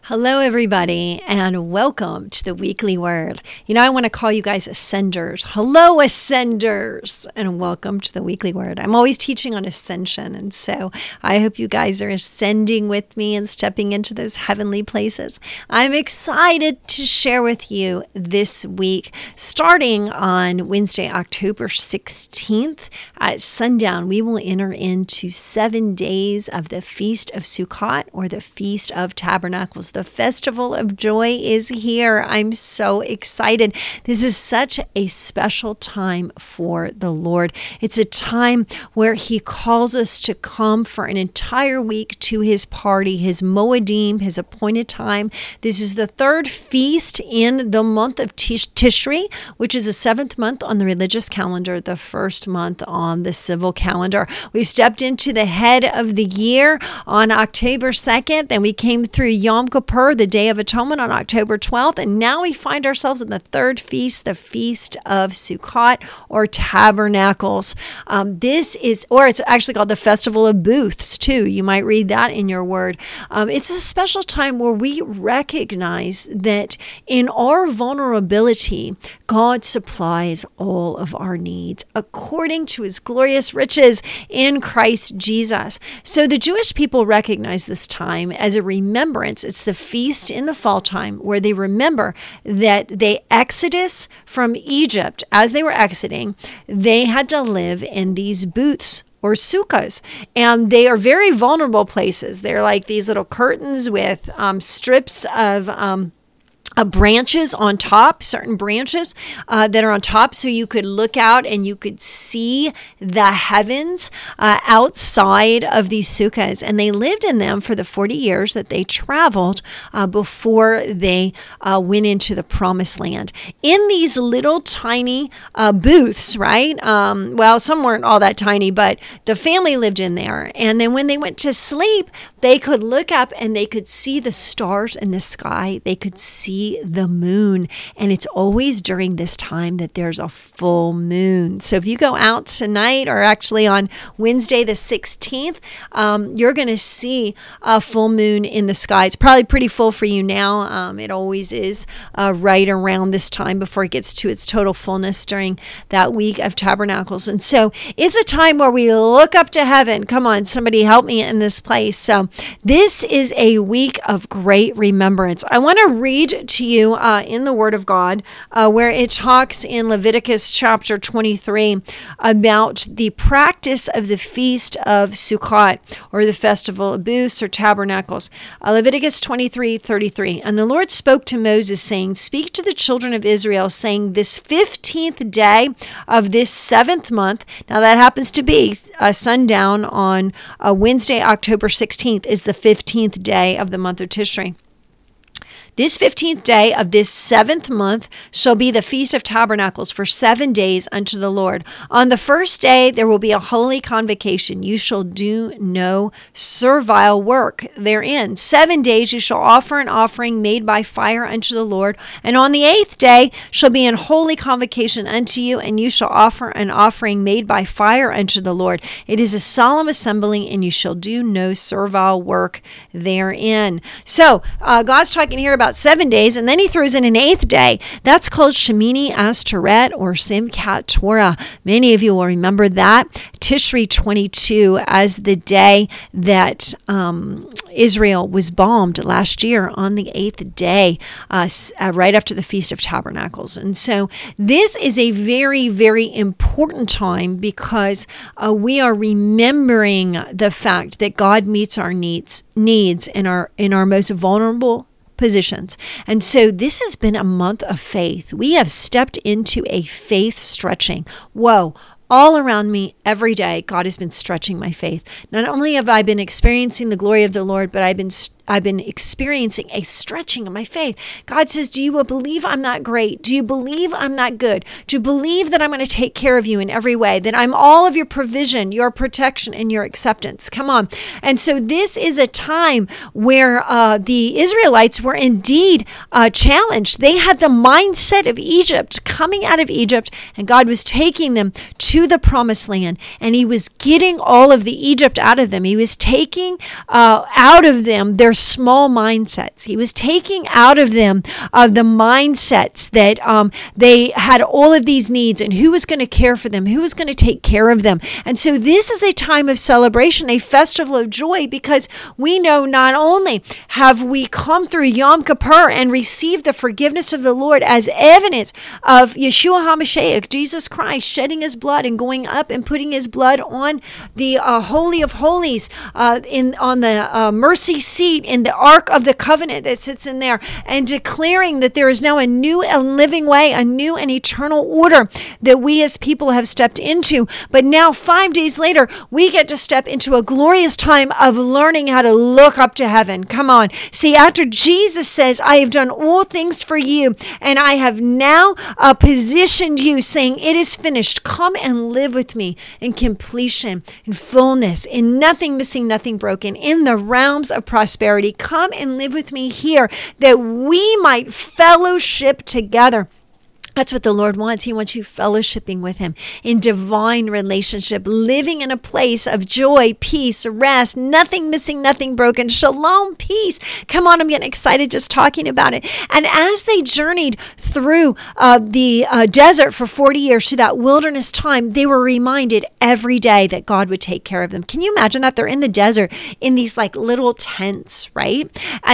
Hello, everybody, and welcome to the Weekly Word. I want to call you guys ascenders. Hello, ascenders, and welcome to the Weekly Word. I'm always teaching on ascension, and so I hope you guys are ascending with me and stepping into those heavenly places. I'm excited to share with you this week, starting on Wednesday, October 16th at sundown. We will enter into 7 days of the Feast of Sukkot, or the Feast of Tabernacles. The Festival of Joy is here. I'm so excited. This is such a special time for the Lord. It's a time where He calls us to come for an entire week to His party, His Moedim, His appointed time. This is the third feast in the month of Tishri, which is the 7th month on the religious calendar, the first month on the civil calendar. We've stepped into the head of the year on October 2nd, then we came through Yom Kippur, the Day of Atonement, on October 12th, and now we find ourselves in the third feast, the Feast of Sukkot, or Tabernacles. It's actually called the Festival of Booths, too. You might read that in your word. It's a special time where we recognize that in our vulnerability, God supplies all of our needs according to His glorious riches in Christ Jesus. So the Jewish people recognize this time as a remembrance. It's the feast in the fall time where they remember that they exodus from Egypt. As they were exiting, they had to live in these booths or sukkahs, and they are very vulnerable places. They're like these little curtains with strips of branches on top, certain branches that are on top, so you could look out and you could see the heavens outside of these sukkahs. And they lived in them for the 40 years that they traveled before they went into the promised land. In these little tiny booths, right? Some weren't all that tiny, but the family lived in there. And then when they went to sleep, they could look up and they could see the stars in the sky. They could see the moon, and it's always during this time that there's a full moon. So if you go out tonight, or actually on Wednesday the 16th, you're going to see a full moon in the sky. It's probably pretty full for you now. It always is right around this time before it gets to its total fullness during that week of Tabernacles. And so it's a time where we look up to heaven. Come on, somebody help me in this place. So this is a week of great remembrance. I want to read to you in the Word of God where it talks in Leviticus chapter 23 about the practice of the Feast of Sukkot, or the Festival of Booths or Tabernacles. Leviticus 23:33. And the Lord spoke to Moses, saying, "Speak to the children of Israel, saying, this 15th day of this 7th month," now that happens to be sundown on Wednesday, October 16th, is the 15th day of the month of Tishri. "This 15th day of this 7th month shall be the Feast of Tabernacles for 7 days unto the Lord. On the first day there will be a holy convocation. You shall do no servile work therein. 7 days you shall offer an offering made by fire unto the Lord. And on the 8th day shall be an holy convocation unto you, and you shall offer an offering made by fire unto the Lord. It is a solemn assembly, and you shall do no servile work therein." So God's talking here about 7 days, and then He throws in an 8th day. That's called Shemini Atzeret, or Simchat Torah. Many of you will remember that. Tishri 22 as the day that Israel was bombed last year on the 8th day, right after the Feast of Tabernacles. And so this is a very, very important time because we are remembering the fact that God meets our needs in our most vulnerable positions. And so this has been a month of faith. We have stepped into a faith stretching. Whoa. All around me, every day, God has been stretching my faith. Not only have I been experiencing the glory of the Lord, but I've been I've been experiencing a stretching of my faith. God says, do you believe I'm not great? Do you believe I'm not good? Do you believe that I'm going to take care of you in every way? That I'm all of your provision, your protection, and your acceptance? Come on. And so this is a time where the Israelites were indeed challenged. They had the mindset of Egypt, coming out of Egypt, and God was taking them to the promised land, and he was getting all of the Egypt out of them. He was taking out of them their small mindsets. He was taking out of them the mindsets that they had all of these needs, and who was going to care for them, who was going to take care of them. And so this is a time of celebration, a festival of joy, because we know not only have we come through Yom Kippur and received the forgiveness of the Lord as evidence of Yeshua HaMashiach, Jesus Christ, shedding his blood and going up and putting his blood on the Holy of Holies, on the mercy seat in the Ark of the Covenant that sits in there, and declaring that there is now a new and living way, a new and eternal order that we as people have stepped into. But now 5 days later, we get to step into a glorious time of learning how to look up to heaven. Come on. See, after Jesus says, I have done all things for you, and I have now positioned you, saying, it is finished. Come and live with me in completion, in fullness, in nothing missing, nothing broken, in the realms of prosperity. Come and live with me here, that we might fellowship together. That's what the Lord wants. He wants you fellowshipping with him in divine relationship, living in a place of joy, peace, rest, nothing missing, nothing broken, shalom, peace. Come on, I'm getting excited just talking about it. And as they journeyed through the desert for 40 years, through that wilderness time, they were reminded every day that God would take care of them. Can you imagine that? They're in the desert in these like little tents, right?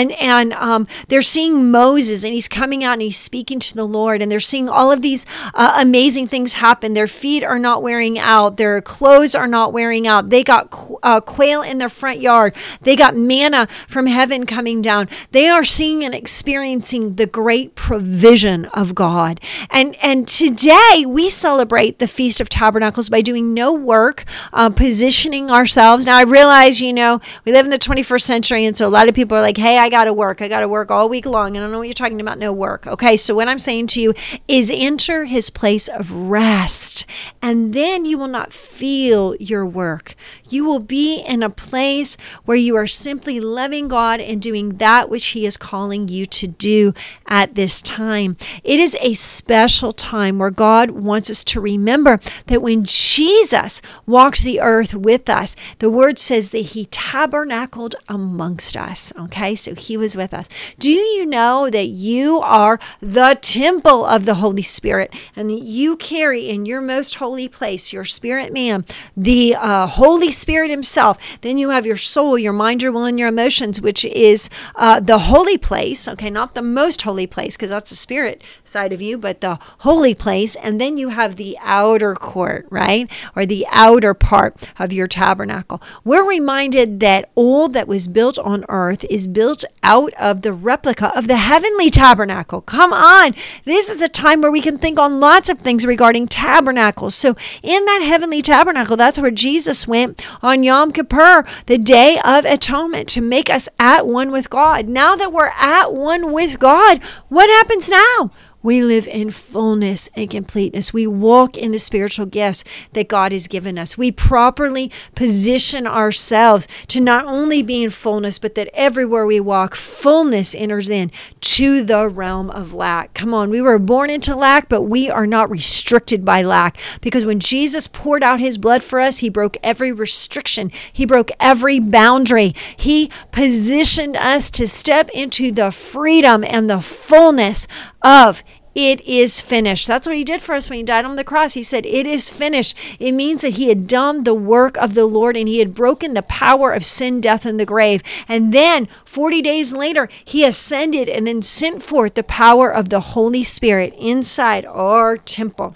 And they're seeing Moses, and he's coming out and he's speaking to the Lord, and they're seeing all of these amazing things happen. Their feet are not wearing out. Their clothes are not wearing out. They got quail in their front yard. They got manna from heaven coming down. They are seeing and experiencing the great provision of God. And today we celebrate the Feast of Tabernacles by doing no work, positioning ourselves. Now I realize, we live in the 21st century, and so a lot of people are like, hey, I got to work all week long. I don't know what you're talking about, no work. Okay, so what I'm saying to you is enter his place of rest, and then you will not feel your work. You will be in a place where you are simply loving God and doing that which he is calling you to do at this time. It is a special time where God wants us to remember that when Jesus walked the earth with us, the word says that he tabernacled amongst us. Okay, so he was with us. Do you know that you are the temple of the Holy Spirit, and that you carry in your most holy place, your spirit man, the Holy Spirit himself? Then you have your soul, your mind, your will, and your emotions, which is the holy place. Okay, not the most holy place, because that's the spirit side of you, but the holy place. And then you have the outer court, right? Or the outer part of your tabernacle. We're reminded that all that was built on earth is built out of the replica of the heavenly tabernacle. Come on. This is a time where we can think on lots of things regarding tabernacles. So in that heavenly tabernacle, that's where Jesus went on Yom Kippur, the Day of Atonement, to make us at one with God. Now that we're at one with God, what happens now? We live in fullness and completeness. We walk in the spiritual gifts that God has given us. We properly position ourselves to not only be in fullness, but that everywhere we walk, fullness enters in to the realm of lack. Come on, we were born into lack, but we are not restricted by lack, because when Jesus poured out his blood for us, he broke every restriction. He broke every boundary. He positioned us to step into the freedom and the fullness of it is finished. That's what he did for us when he died on the cross. He said, it is finished. It means that he had done the work of the Lord, and he had broken the power of sin, death, and the grave. And then 40 days later, he ascended and then sent forth the power of the Holy Spirit inside our temple.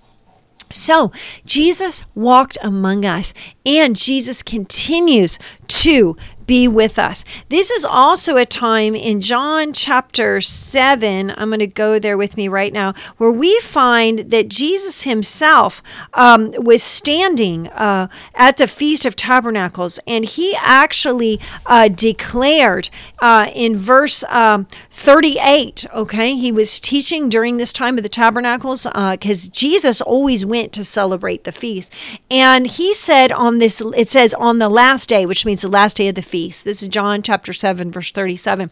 So Jesus walked among us, and Jesus continues to be with us. This is also a time in John chapter 7, I'm going to go there with me right now, where we find that Jesus himself was standing at the Feast of Tabernacles, and he actually declared in verse 38, okay, he was teaching during this time of the Tabernacles, because Jesus always went to celebrate the feast, and he said on this, it says on the last day, which means the last day of the feast. This is John chapter 7, verse 37.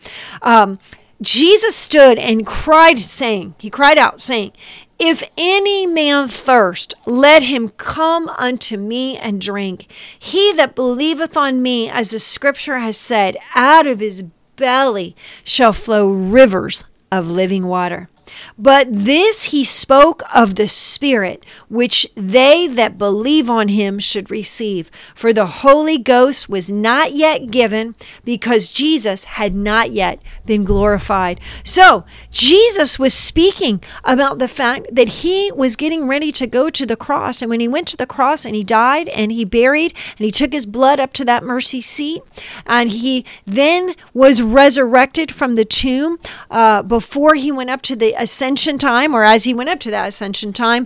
Jesus stood and cried out, saying, if any man thirst, let him come unto me and drink. He that believeth on me, as the scripture has said, out of his belly shall flow rivers of living water. But this he spoke of the Spirit, which they that believe on him should receive. For the Holy Ghost was not yet given, because Jesus had not yet been glorified. So Jesus was speaking about the fact that he was getting ready to go to the cross. And when he went to the cross and he died and he buried and he took his blood up to that mercy seat, and he then was resurrected from the tomb before he went up to the ascension time, or as he went up to that ascension time,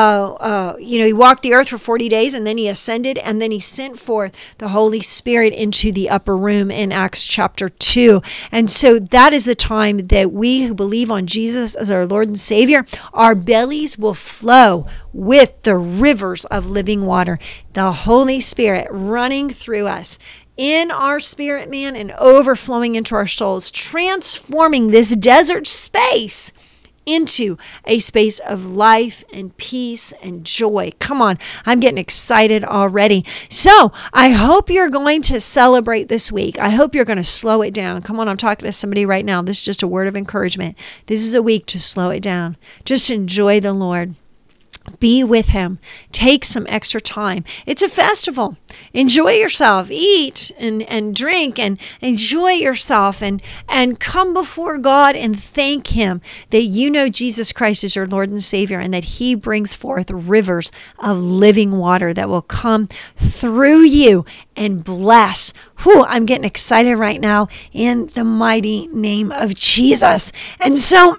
he walked the earth for 40 days and then he ascended, and then he sent forth the Holy Spirit into the upper room in Acts chapter 2. And so that is the time that we who believe on Jesus as our Lord and Savior, our bellies will flow with the rivers of living water, the Holy Spirit running through us in our spirit man and overflowing into our souls, transforming this desert space into a space of life and peace and joy. Come on, I'm getting excited already. So I hope you're going to celebrate this week. I hope you're going to slow it down. Come on, I'm talking to somebody right now. This is just a word of encouragement. This is a week to slow it down. Just enjoy the Lord. Be with him. Take some extra time. It's a festival. Enjoy yourself. Eat and drink and enjoy yourself and come before God and thank him that you know Jesus Christ is your Lord and Savior, and that he brings forth rivers of living water that will come through you and bless. I'm getting excited right now in the mighty name of Jesus. And so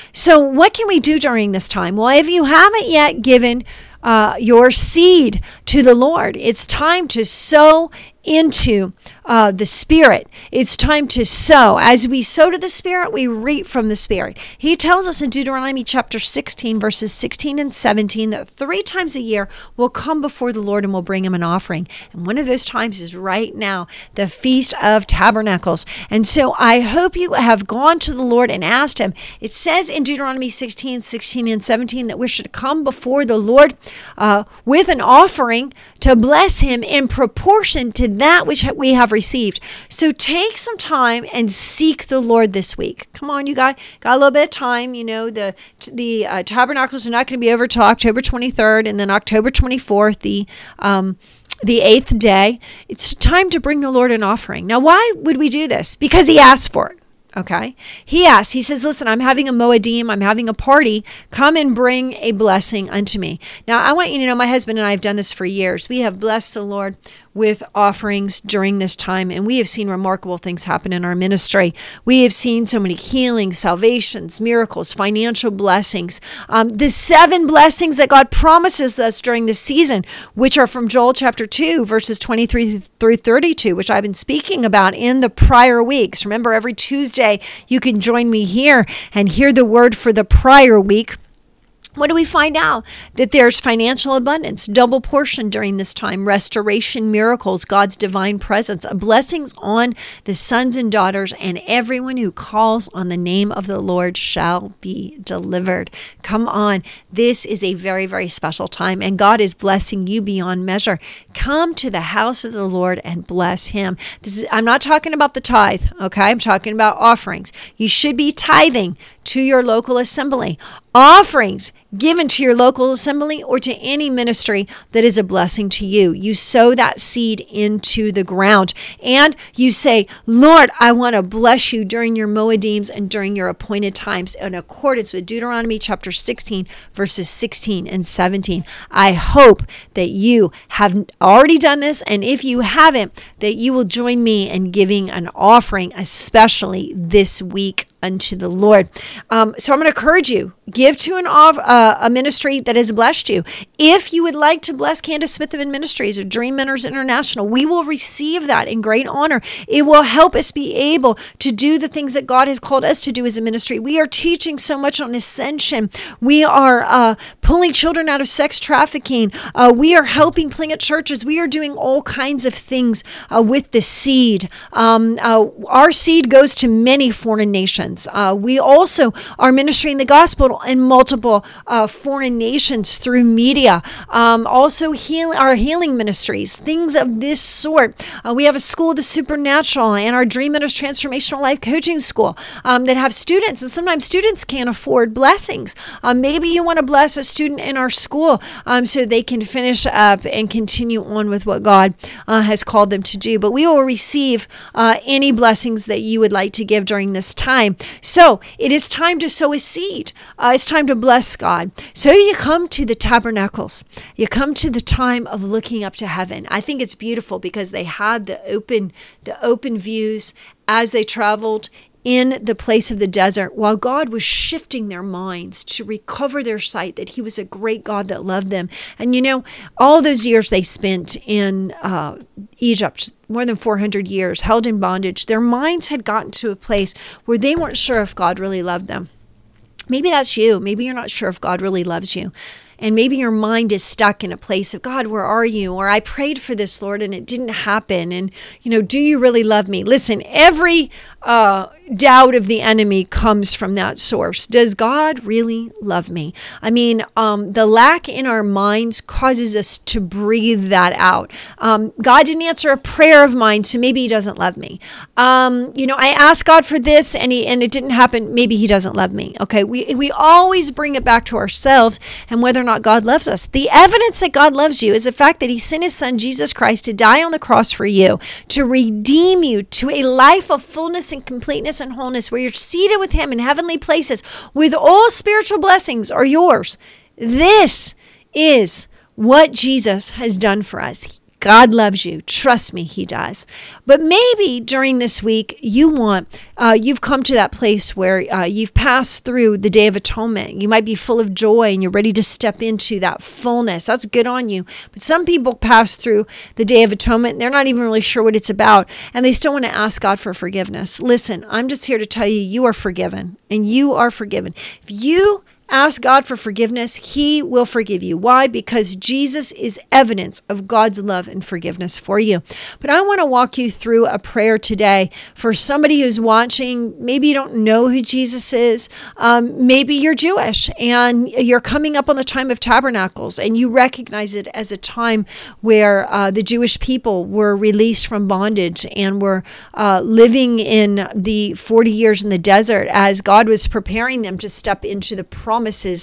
what can we do during this time? Well, if you haven't yet given your seed to the Lord, it's time to sow into the Spirit. It's time to sow. As we sow to the Spirit, we reap from the Spirit. He tells us in Deuteronomy chapter 16, verses 16 and 17, that 3 times a year we'll come before the Lord and we'll bring him an offering. And one of those times is right now, the Feast of Tabernacles. And so I hope you have gone to the Lord and asked him. It says in Deuteronomy 16, 16 and 17 that we should come before the Lord with an offering to bless him in proportion to that which we have received. So take some time and seek the Lord this week. Come on, you got a little bit of time. You know, the tabernacles are not going to be over till October 23rd, and then October 24th, the 8th day. It's time to bring the Lord an offering. Now, why would we do this? Because he asked for it. Okay. He asked, he says, listen, I'm having a Moedim, I'm having a party. Come and bring a blessing unto me. Now, I want you to know, my husband and I have done this for years. We have blessed the Lord with offerings during this time, and we have seen remarkable things happen in our ministry. We have seen so many healings, salvations, miracles, financial blessings. The 7 blessings that God promises us during this season, which are from Joel chapter 2, verses 23 through 32, which I've been speaking about in the prior weeks. Remember, every Tuesday you can join me here and hear the word for the prior week. What do we find out? That there's financial abundance, double portion during this time, restoration, miracles, God's divine presence, blessings on the sons and daughters, and everyone who calls on the name of the Lord shall be delivered. Come on. This is a very, very special time, and God is blessing you beyond measure. Come to the house of the Lord and bless him. I'm not talking about the tithe, okay? I'm talking about offerings. You should be tithing to your local assembly. Offerings given to your local assembly or to any ministry that is a blessing to you. You sow that seed into the ground and you say, Lord, I want to bless you during your Moedims and during your appointed times in accordance with Deuteronomy chapter 16, verses 16 and 17. I hope that you have already done this, and if you haven't, that you will join me in giving an offering, especially this week, unto the Lord. So I'm going to encourage you, give to a ministry that has blessed you. If you would like to bless Candace Smith of Ministries or Dream Mentors International, we will receive that in great honor. It will help us be able to do the things that God has called us to do as a ministry. We are teaching so much on ascension. We are pulling children out of sex trafficking. We are helping plant churches. We are doing all kinds of things with the seed. Our seed goes to many foreign nations. nations. We also are ministering the gospel in multiple foreign nations through media. Also our healing ministries, things of this sort. We have a school of the supernatural and our Dream Winners Transformational Life Coaching School that have students, and sometimes students can't afford blessings. Maybe you want to bless a student in our school so they can finish up and continue on with what God has called them to do. But we will receive any blessings that you would like to give during this time. So it is time to sow a seed. It's time to bless God. So you come to the tabernacles. You come to the time of looking up to heaven. I think it's beautiful because they had the open views as they traveled in the place of the desert, while God was shifting their minds to recover their sight, that he was a great God that loved them. And all those years they spent in Egypt, more than 400 years, held in bondage, their minds had gotten to a place where they weren't sure if God really loved them. Maybe that's you. Maybe you're not sure if God really loves you. And maybe your mind is stuck in a place of, God, where are you? Or I prayed for this, Lord, and it didn't happen. And, do you really love me? Listen, every doubt of the enemy comes from that source. Does God really love me? I mean, the lack in our minds causes us to breathe that out. God didn't answer a prayer of mine, so maybe he doesn't love me. I asked God for this and it didn't happen. Maybe he doesn't love me. Okay. We always bring it back to ourselves and whether or not God loves us. The evidence that God loves you is the fact that he sent his son, Jesus Christ, to die on the cross for you, to redeem you to a life of fullness and completeness and wholeness where you're seated with him in heavenly places with all spiritual blessings are yours. This is what Jesus has done for us. God loves you. Trust me, he does. But maybe during this week, you've come to that place where you've passed through the Day of Atonement. You might be full of joy and you're ready to step into that fullness. That's good on you. But some people pass through the Day of Atonement and they're not even really sure what it's about. And they still want to ask God for forgiveness. Listen, I'm just here to tell you, you are forgiven and you are forgiven. If you ask God for forgiveness, he will forgive you. Why? Because Jesus is evidence of God's love and forgiveness for you. But I want to walk you through a prayer today for somebody who's watching. Maybe you don't know who Jesus is. Maybe you're Jewish and you're coming up on the time of tabernacles and you recognize it as a time where the Jewish people were released from bondage and were living in the 40 years in the desert as God was preparing them to step into the promises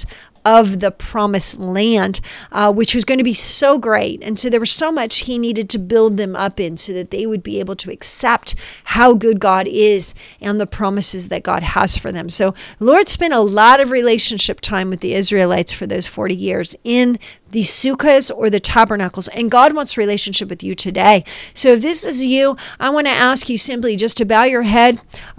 of the promised land, which was going to be so great. And so there was so much he needed to build them up in so that they would be able to accept how good God is and the promises that God has for them. So the Lord spent a lot of relationship time with the Israelites for those 40 years in the sukkahs or the tabernacles. And God wants a relationship with you today. So if this is you, I want to ask you simply just to bow your head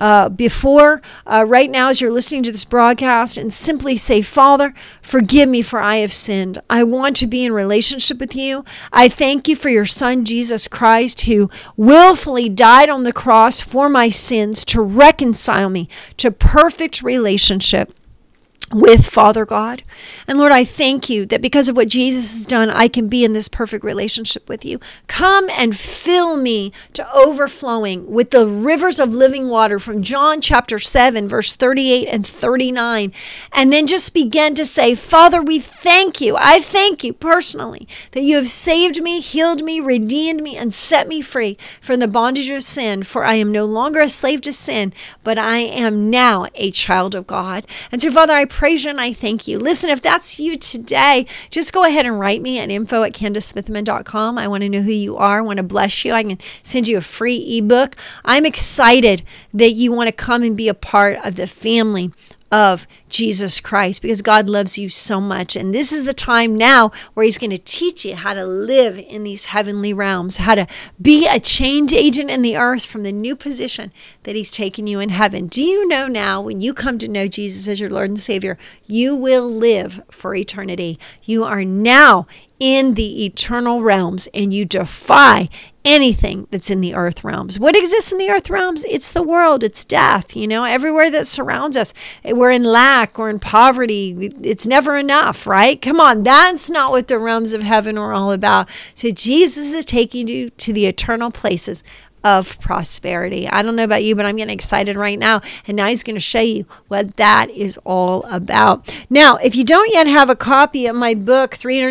right now as you're listening to this broadcast and simply say, Father, forgive me for I have sinned. I want to be in relationship with you. I thank you for your son, Jesus Christ, who willfully died on the cross for my sins to reconcile me to perfect relationship with Father God. And Lord, I thank you that because of what Jesus has done, I can be in this perfect relationship with you. Come and fill me to overflowing with the rivers of living water from John chapter 7, verse 38 and 39. And then just begin to say, Father, we thank you. I thank you personally that you have saved me, healed me, redeemed me, and set me free from the bondage of sin. For I am no longer a slave to sin, but I am now a child of God. And so, Father, I praise you and I thank you. Listen, if that's you today, just go ahead and write me at info@CandaceSmithman.com. I want to know who you are. I want to bless you. I can send you a free ebook. I'm excited that you want to come and be a part of the family of Jesus Christ because God loves you so much. And this is the time now where he's going to teach you how to live in these heavenly realms, how to be a change agent in the earth from the new position that he's taken you in heaven. Do you know now when you come to know Jesus as your Lord and Savior, you will live for eternity. You are now in the eternal realms and you defy anything that's in the earth realms. What exists in the earth realms? It's the world. It's death. Everywhere that surrounds us. We're in lack. We're in poverty. It's never enough, right? Come on. That's not what the realms of heaven are all about. So Jesus is taking you to the eternal places of prosperity. I don't know about you, but I'm getting excited right now. And now he's going to show you what that is all about. Now, if you don't yet have a copy of my book,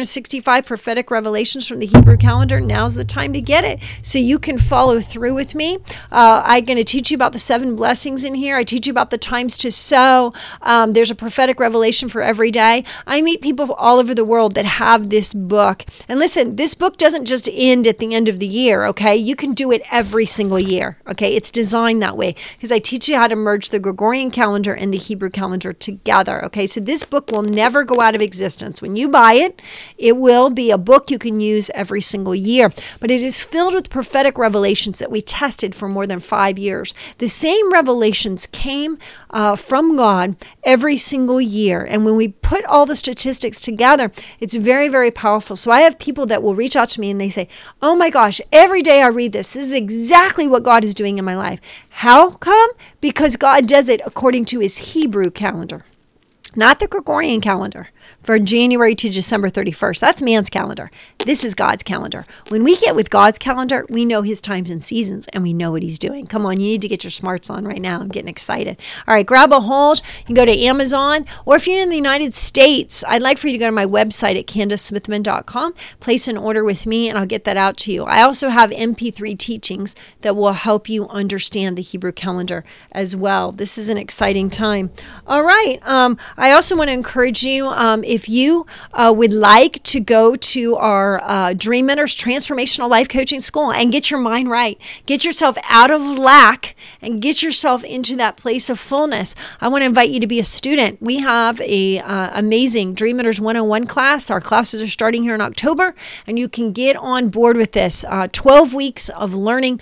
365 Prophetic Revelations from the Hebrew Calendar, now's the time to get it so you can follow through with me. I'm going to teach you about the 7 blessings in here. I teach you about the times to sow. There's a prophetic revelation for every day. I meet people all over the world that have this book. And listen, this book doesn't just end at the end of the year, okay? You can do it every single year, okay? It's designed that way because I teach you how to merge the Gregorian calendar and the Hebrew calendar together, okay? So this book will never go out of existence. When you buy it, it will be a book you can use every single year. But it is filled with prophetic revelations that we tested for more than 5 years. The same revelations came from God every single year. And when we put all the statistics together, it's very, very powerful. So I have people that will reach out to me and they say, oh my gosh, every day I read this. This is exactly what God is doing in my life. How come? Because God does it according to his Hebrew calendar, not the Gregorian calendar. For January to December 31st. That's man's calendar. This is God's calendar. When we get with God's calendar, we know his times and seasons, and we know what he's doing. Come on, you need to get your smarts on right now. I'm getting excited. All right, grab a hold. You can go to Amazon, or if you're in the United States, I'd like for you to go to my website at CandaceSmithman.com, place an order with me, and I'll get that out to you. I also have MP3 teachings that will help you understand the Hebrew calendar as well. This is an exciting time. All right, I also want to encourage you, if you would like to go to our Dream Mentors Transformational Life Coaching School and get your mind right, get yourself out of lack and get yourself into that place of fullness, I want to invite you to be a student. We have a amazing Dream Mentors 101 class. Our classes are starting here in October, and you can get on board with this. 12 weeks of learning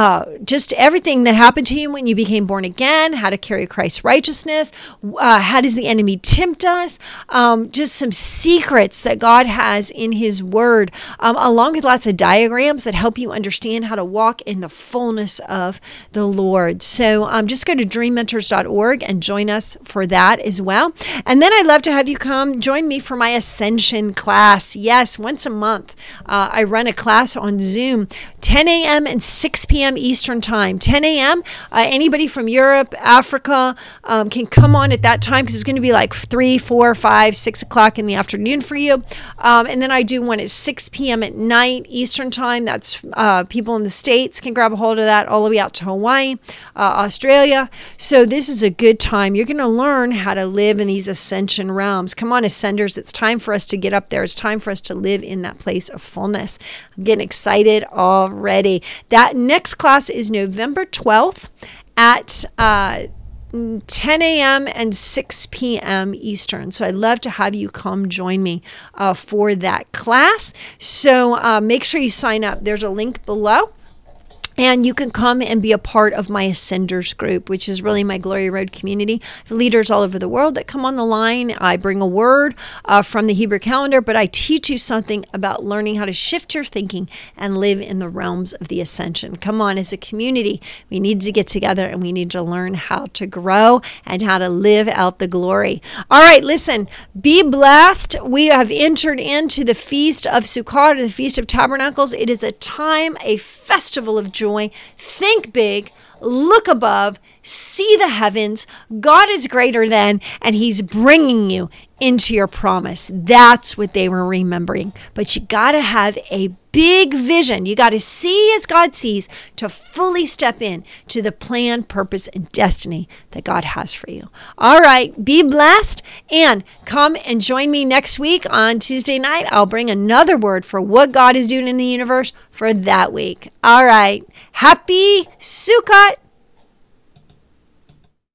just everything that happened to you when you became born again, how to carry Christ's righteousness, how does the enemy tempt us, just some secrets that God has in his word, along with lots of diagrams that help you understand how to walk in the fullness of the Lord. So just go to dreammentors.org and join us for that as well. And then I'd love to have you come join me for my Ascension class. Yes, once a month, I run a class on Zoom, 10 a.m. and 6 p.m. Eastern time. 10 a.m., anybody from Europe, Africa can come on at that time because it's going to be like 3, 4, 5, 6 o'clock in the afternoon for you. And then I do one at 6 p.m. at night Eastern time. That's people in the States can grab a hold of that all the way out to Hawaii, Australia. So this is a good time. You're going to learn how to live in these ascension realms. Come on, Ascenders. It's time for us to get up there. It's time for us to live in that place of fullness. I'm getting excited already. That next class is November 12th at 10 a.m. and 6 p.m. Eastern. So I'd love to have you come join me for that class. So make sure you sign up. There's a link below. And you can come and be a part of my Ascenders group, which is really my Glory Road community. Leaders all over the world that come on the line. I bring a word from the Hebrew calendar, but I teach you something about learning how to shift your thinking and live in the realms of the ascension. Come on, as a community, we need to get together and we need to learn how to grow and how to live out the glory. All right, listen, be blessed. We have entered into the Feast of Sukkot, or the Feast of Tabernacles. It is a time, a festival of joy. Think big, look above, see the heavens. God is greater than, and he's bringing you into your promise. That's what they were remembering. But you got to have a big vision. You got to see as God sees to fully step in to the plan, purpose, and destiny that God has for you. All right, be blessed and come and join me next week on Tuesday night. I'll bring another word for what God is doing in the universe for that week. All right, happy Sukkot.